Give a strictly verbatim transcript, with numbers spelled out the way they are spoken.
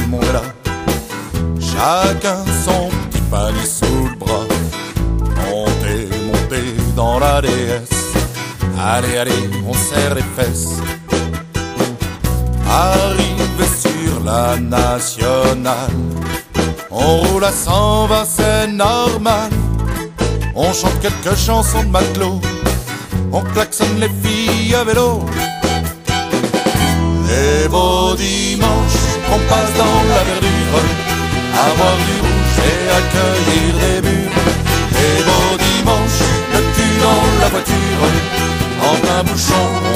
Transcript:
monde est là. Chacun son petit panier sous le bras. Montez, montez dans la D S. Allez, allez, on serre les fesses. Arrivé sur la nationale, on roule à cent vingt, c'est normal. On chante quelques chansons de matelot, on klaxonne les filles à vélo. Les beaux dimanches, on passe dans la verdure, à boire du rouge et accueillir des murs. Les beaux dimanches, le cul dans la voiture, en plein bouchon